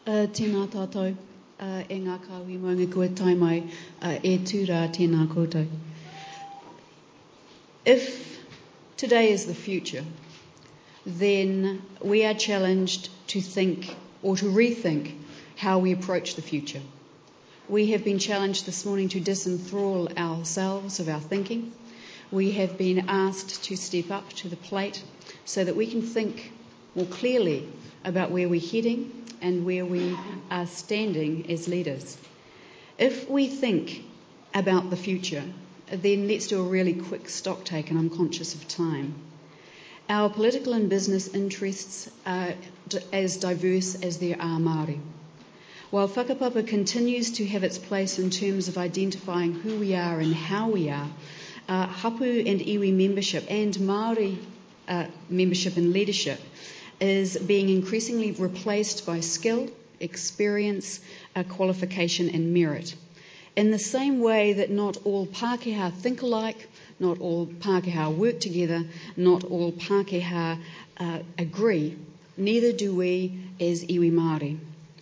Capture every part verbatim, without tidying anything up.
Uh, tēnā tātou, uh, e ngā kāwi maunga kua tai mai, uh, e tūrā tēnā koutou. If today is the future, then we are challenged to think or to rethink how we approach the future. We have been challenged this morning to disenthrall ourselves of our thinking. We have been asked to step up to the plate so that we can think more clearly about where we're heading and where we are standing as leaders. If we think about the future, then let's do a really quick stock take, and I'm conscious of time. Our political and business interests are as diverse as there are Māori. While whakapapa continues to have its place in terms of identifying who we are and how we are, uh, hapu and iwi membership and Māori uh, membership and leadership is being increasingly replaced by skill, experience, uh, qualification and merit. In the same way that not all Pākehā think alike, not all Pākehā work together, not all Pākehā uh, agree, neither do we as iwi Māori.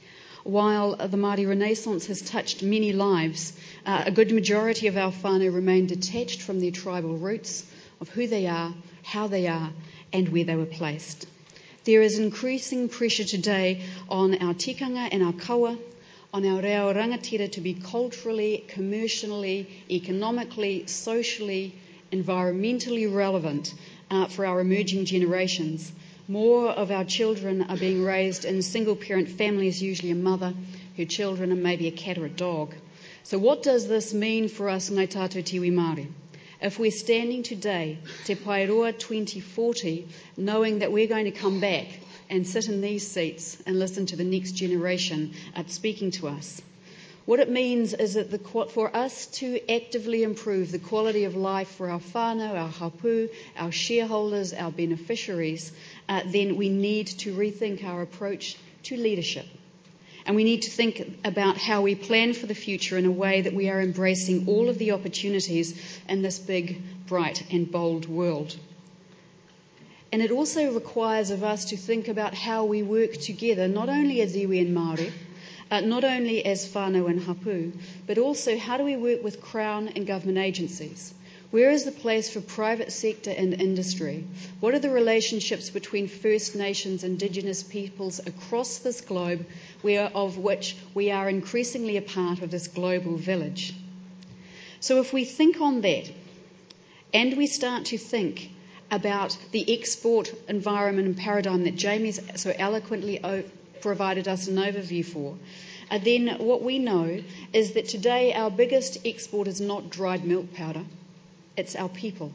While the Māori Renaissance has touched many lives, uh, a good majority of our whānau remain detached from their tribal roots of who they are, how they are, and where they were placed. There is increasing pressure today on our tikanga and our kaua, on our reo rangatira to be culturally, commercially, economically, socially, environmentally relevant uh, for our emerging generations. More of our children are being raised in single-parent families, usually a mother, her children, and maybe a cat or a dog. So what does this mean for us, Ngāi Tātou Te Iwi Māori? If we're standing today, Te Paeroa twenty forty, knowing that we're going to come back and sit in these seats and listen to the next generation uh, speaking to us, what it means is that the, for us to actively improve the quality of life for our whānau, our hapu, our shareholders, our beneficiaries, uh, then we need to rethink our approach to leadership. And we need to think about how we plan for the future in a way that we are embracing all of the opportunities in this big, bright and bold world. And it also requires of us to think about how we work together, not only as iwi and Māori, uh, not only as whānau and hapu, but also how do we work with Crown and government agencies? Where is the place for private sector and industry? What are the relationships between First Nations, Indigenous peoples across this globe, where, of which we are increasingly a part of this global village? So if we think on that, and we start to think about the export environment and paradigm that Jamie's so eloquently o- provided us an overview for, uh, then what we know is that today our biggest export is not dried milk powder. It's our people.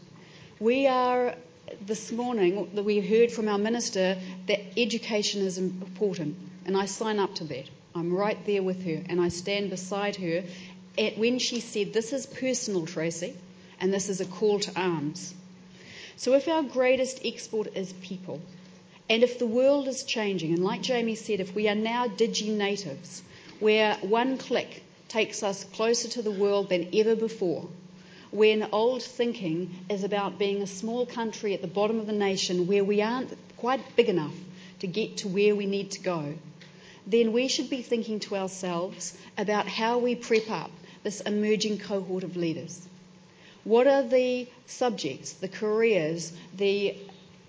We are, this morning, we heard from our minister that education is important, and I sign up to that. I'm right there with her, and I stand beside her at when she said, this is personal, Tracy, and this is a call to arms. So if our greatest export is people, and if the world is changing, and like Jamie said, if we are now digi-natives, where one click takes us closer to the world than ever before, when old thinking is about being a small country at the bottom of the nation where we aren't quite big enough to get to where we need to go, then we should be thinking to ourselves about how we prep up this emerging cohort of leaders. What are the subjects, the careers, the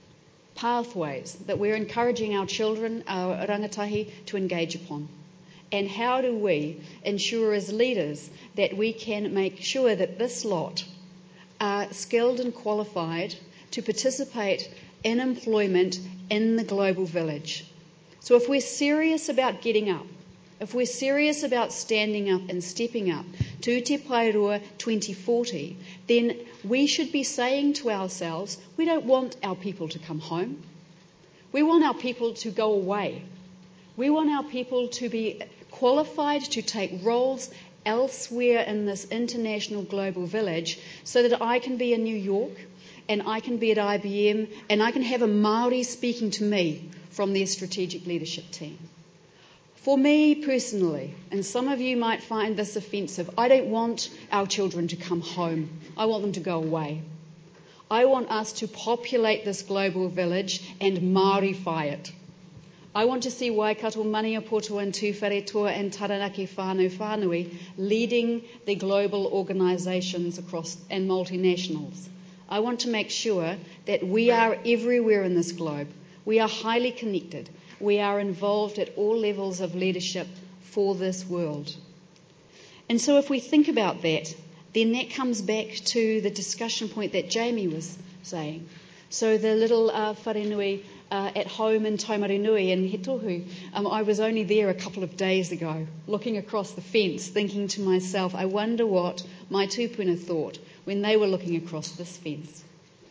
pathways that we're encouraging our children, our rangatahi, to engage upon? And how do we ensure as leaders that we can make sure that this lot are skilled and qualified to participate in employment in the global village? So if we're serious about getting up, if we're serious about standing up and stepping up to Te Paeroa twenty forty, then we should be saying to ourselves, we don't want our people to come home. We want our people to go away. We want our people to be qualified to take roles elsewhere in this international global village so that I can be in New York and I can be at I B M and I can have a Māori speaking to me from their strategic leadership team. For me personally, and some of you might find this offensive, I don't want our children to come home. I want them to go away. I want us to populate this global village and Māorify it. I want to see Waikato, Maniapoto and Tuwharetoa and Taranaki Whānau Whānui leading the global organisations across and multinationals. I want to make sure that we are everywhere in this globe. We are highly connected. We are involved at all levels of leadership for this world. And so if we think about that, then that comes back to the discussion point that Jamie was saying. So the little uh, wharenui uh, at home in Taumarunui in Hetohu, um, I was only there a couple of days ago, looking across the fence, thinking to myself, I wonder what my tūpuna thought when they were looking across this fence.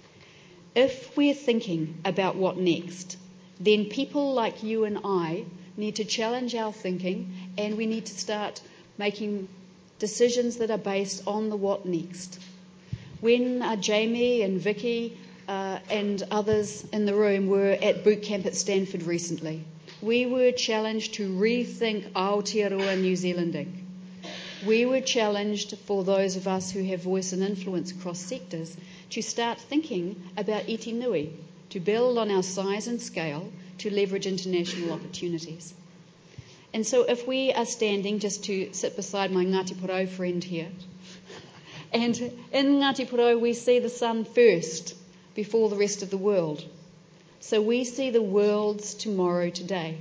If we're thinking about what next, then people like you and I need to challenge our thinking, and we need to start making decisions that are based on the what next. When uh, Jamie and Vicky uh, and others in the room were at boot camp at Stanford recently, we were challenged to rethink Aotearoa New Zealanding. We were challenged, for those of us who have voice and influence across sectors, to start thinking about iti nui, to build on our size and scale to leverage international opportunities. And so if we are standing, just to sit beside my Ngāti Porou friend here, and in Ngāti Porou we see the sun first before the rest of the world. So we see the world's tomorrow today.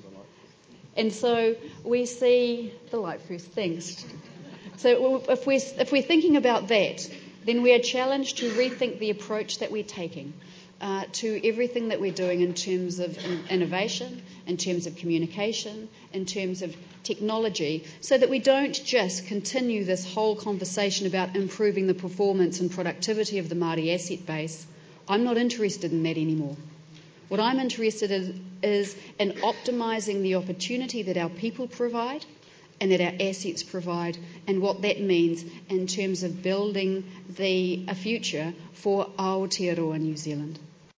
And so we see the light first, thanks. So if we're, if we're thinking about that, then we are challenged to rethink the approach that we're taking uh, to everything that we're doing in terms of innovation, in terms of communication, in terms of technology, so that we don't just continue this whole conversation about improving the performance and productivity of the Māori asset base. I'm not interested in that anymore. What I'm interested in is in optimising the opportunity that our people provide and that our assets provide, and what that means in terms of building the, a future for Aotearoa New Zealand.